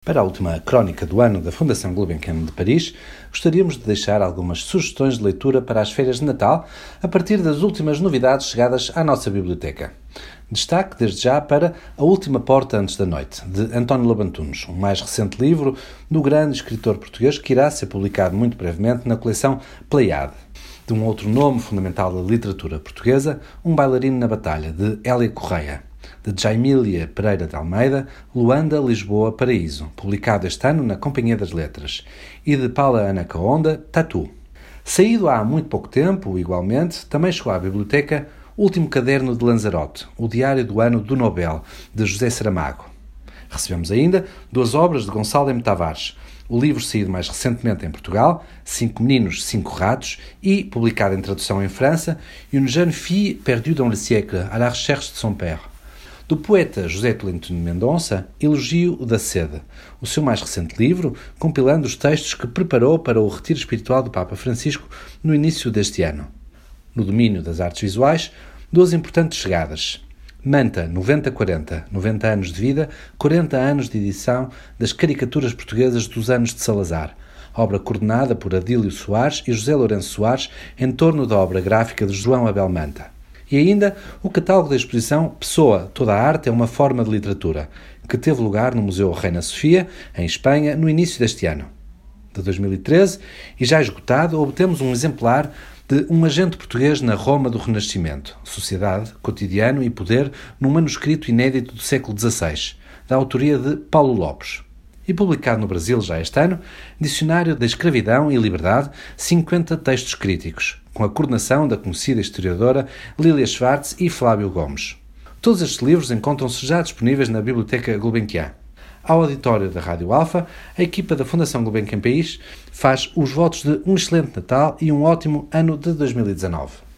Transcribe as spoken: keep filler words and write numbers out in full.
Para a última crónica do ano da Fundação Gulbenkian de Paris, gostaríamos de deixar algumas sugestões de leitura para as férias de Natal, a partir das últimas novidades chegadas à nossa biblioteca. Destaque, desde já, para A Última Porta Antes da Noite, de António Lobo Antunes, um mais recente livro do grande escritor português que irá ser publicado muito brevemente na coleção Pleiade. De um outro nome fundamental da literatura portuguesa, Um Bailarino na Batalha, de Hélia Correia. De Jaimília Pereira de Almeida, Luanda, Lisboa, Paraíso, publicado este ano na Companhia das Letras, e de Paula Anacaonda, Tatu. Saído há muito pouco tempo, igualmente, também chegou à biblioteca O Último Caderno de Lanzarote, o Diário do Ano do Nobel, de José Saramago. Recebemos ainda duas obras de Gonçalo M. Tavares, o livro saído mais recentemente em Portugal, Cinco Meninos, Cinco Ratos, e, publicado em tradução em França, Une jeune fille perdue dans le siècle, à la recherche de son père. Do poeta José Tolentino Mendonça, Elogio da Sede, o seu mais recente livro, compilando os textos que preparou para o retiro espiritual do Papa Francisco no início deste ano. No domínio das artes visuais, duas importantes chegadas. Manta, noventa quarenta, noventa anos de vida, quarenta anos de edição das caricaturas portuguesas dos anos de Salazar, obra coordenada por Adílio Soares e José Lourenço Soares em torno da obra gráfica de João Abel Manta. E ainda o catálogo da exposição Pessoa, Toda a Arte é uma Forma de Literatura, que teve lugar no Museu Reina Sofia, em Espanha, no início deste ano. De dois mil e treze, e já esgotado, obtemos um exemplar de Um Agente Português na Roma do Renascimento, Sociedade, Cotidiano e Poder, num manuscrito inédito do século dezasseis, da autoria de Paulo Lopes. E publicado no Brasil já este ano, Dicionário da Escravidão e Liberdade, cinquenta textos críticos, com a coordenação da conhecida historiadora Lília Schwartz e Flávio Gomes. Todos estes livros encontram-se já disponíveis na Biblioteca Gulbenkian. Ao auditório da Rádio Alfa, a equipa da Fundação Gulbenkian País faz os votos de um excelente Natal e um ótimo ano de dois mil e dezanove.